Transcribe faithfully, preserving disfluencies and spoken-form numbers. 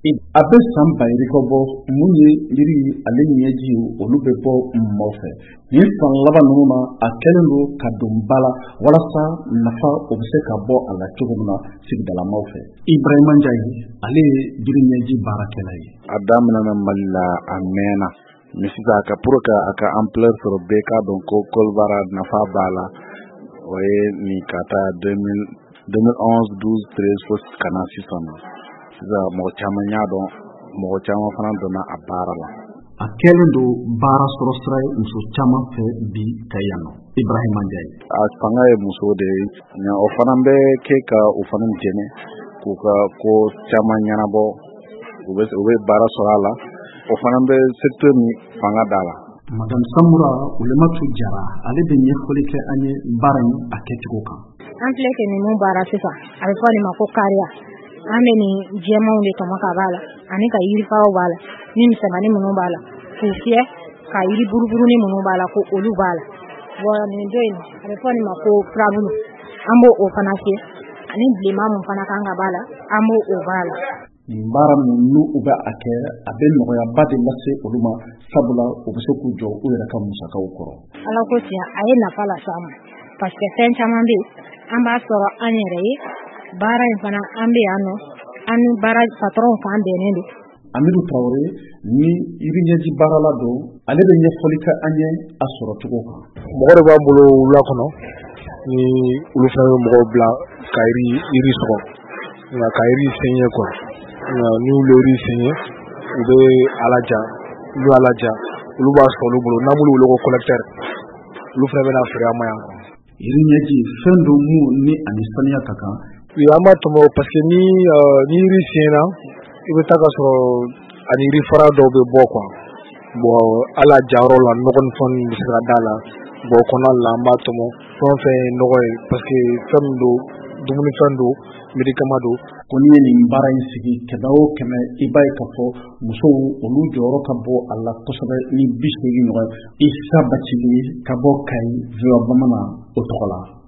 A bɛ san bayirikaw bɔ mun ye yiri ale ɲɛji olu bɛ bɔ nɔfɛ ni san laban ninnu ma a kɛlen don ka don ba la walasa nafa o bɛ se ka bɔ a la cogo min na sigidalamaw fɛ. Ibrahima Ndiaye ale ye yiri ɲɛji baarakɛla ye. A daminɛna Mali la a mɛnna mais sisan ka pour que a ka ampleur sɔrɔ bɛɛ k'a dɔn ko Kolbara nafa b'a la o ye nin ka taa deux mille onze douze treize fo ka na sisan sisan mɔgɔ caman y'a dɔn mɔgɔ caman fana donna a baara la. A kɛlen don baara sɔrɔ sira ye muso caman fɛ bi ka yan nɔ. Ibrahima Ndiaye. A fanga ye muso de ye nka o fana bɛ kɛ ka o fana dɛmɛ k'u ka ko caman ɲɛnabɔ u bɛ u bɛ baara sɔrɔ a la o fana bɛ secteur min fanga d'a la. Madame Samura Ulematu Jara ale bɛ ɲɛfɔli kɛ an ye baara in a kɛcogo kan. An filɛ kɛ nin mun baara sisan a bɛ fɔ nin ma ko kariya an bɛ nin jɛmanw de tɔmɔ ka b'a la ani ka yirifaw b'a la ni misɛnmanin minnu b'a la k'u fiyɛ ka yiri buruburuni minnu b'a la ko olu b'a la bon nin dɔ in a bɛ fɔ nin ma ko furabulu an b'o o fana fiyɛ ani bilenman mun fana kan ka b'a la an b'o o b'a la. Nin baara min n'u u bɛ a kɛ a bɛ nɔgɔyaba de lase olu ma sabula u bɛ se k'u jɔ u yɛrɛ ka musakaw kɔrɔ. Ala ko tiɲɛ a ye nafa lase an ma parce que fɛn caman bɛ yen an b'a sɔrɔ an yɛrɛ ye baara in fana an bɛ yan nɔ an ni baara patron fan bɛnnen don. Amidu Traoré ni yiri ɲɛji baarala don ale bɛ ɲɛfɔli kɛ an ye a sɔrɔ cogo kan. Mɔgɔ de b'a bolo wula kɔnɔ ni olu fana bɛ mɔgɔw bila ka yiri yiri sɔrɔ nka ka yiri sɛɲɛ quoi nka ni olu yiri sɛɲɛ u bɛ alaja n'u alaja olu b'a sɔrɔ olu bolo n'an b'olu wele ko collecteur olu fana bɛ na feere an ma yan. Yiri ɲɛji fɛn dɔ mun ni ani saniya ka kan. An b'a tɔmɔ parce que ni ni yiri sɛɲɛna i bɛ taa ka sɔrɔ ani yiri fara dɔw bɛ bɔ quoi bon ala jayɔrɔ la nɔgɔ ni fɛn bɛ se ka d'a la bon kɔnɔna la an b'a tɔmɔ fɛn fɛn ye nɔgɔ ye parce que fɛn min don dumunifɛn don médicament don. Ko ni ye nin baara in sigi kɛmɛ o kɛmɛ i b'a ye k'a fɔ musow olu jɔyɔrɔ ka bɔ a la kosɛbɛ ni bi seegin ɲɔgɔn Isa Bacili ka bɔ Kayi V O A Bamanan o tɔgɔ la.